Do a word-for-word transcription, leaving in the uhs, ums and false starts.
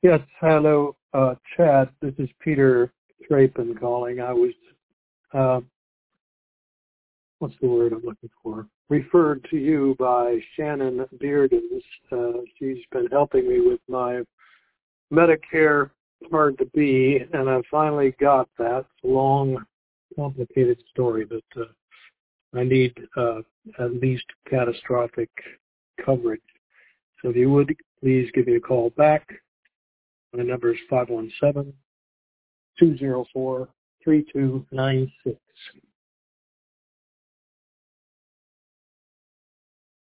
Yes, hello, uh, Chad. This is Peter Trapen calling. I was, uh, what's the word I'm looking for? Referred to you by Shannon Beardens. Uh, she's been helping me with my Medicare Part B, and I finally got that. It's a long, complicated story, but uh, I need uh, at least catastrophic coverage. So if you would, please give me a call back. My number is five one seven, two zero four, three two nine six.